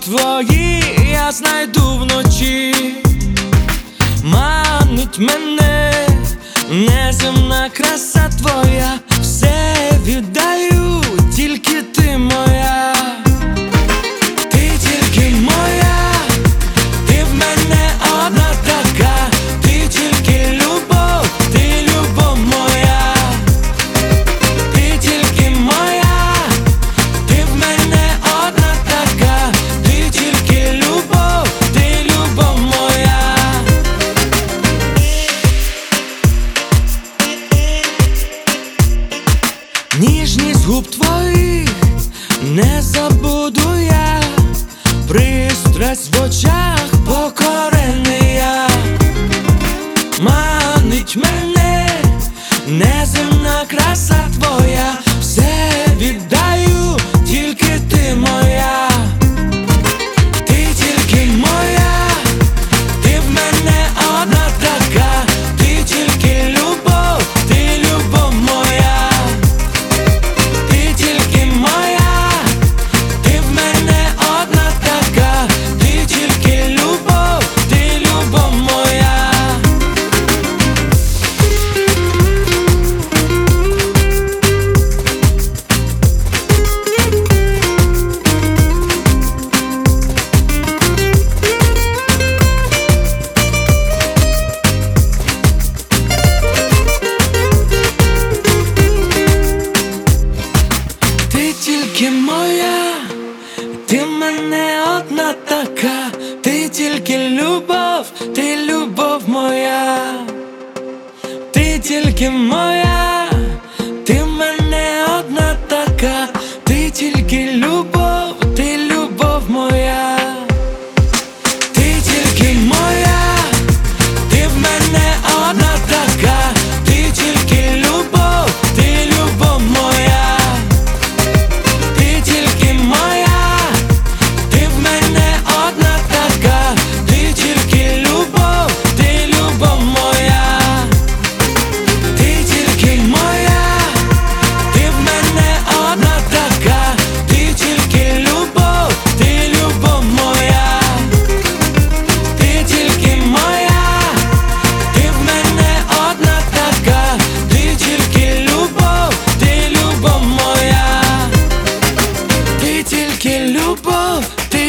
твої я знайду вночі. Манить мене неземна краса твоя, все віддаю, тільки ти моя. Ти тільки моя, ти в мене одна така. Ти тільки любов, ти любов моя. Ти тільки моя, ти в мене одна така. Ти тільки любов, ти любов моя. Ніжність губ твоїх не забуду я, пристрасть в очах покорений я. Манить мене неземна краса твоя, все віддаю, тільки ти моя. Ти тільки моя, ти в мене одна така. Ти тільки любов, ти любов моя. Ти тільки моя, ти в мене одна така. Ти тільки любов, ти любов моя. Ти тільки моя, ти в мене одна така. Ти тільки любов, ти любов моя. Ти тільки моя, ти в мене одна така. Ти тільки любов, ти любов моя. Ти тільки моя, ти в мене одна така. Ти тільки любов, ти любов моя. Ти тільки моя, ти в мене одна така. Ти тільки любов, ти любов моя. Ти тільки моя, ти в мене одна така. Ти тільки любов, ти любов моя. Ти тільки моя, ти в мене одна така. Ти тільки любов, ти любов моя. Ти тільки любов, ти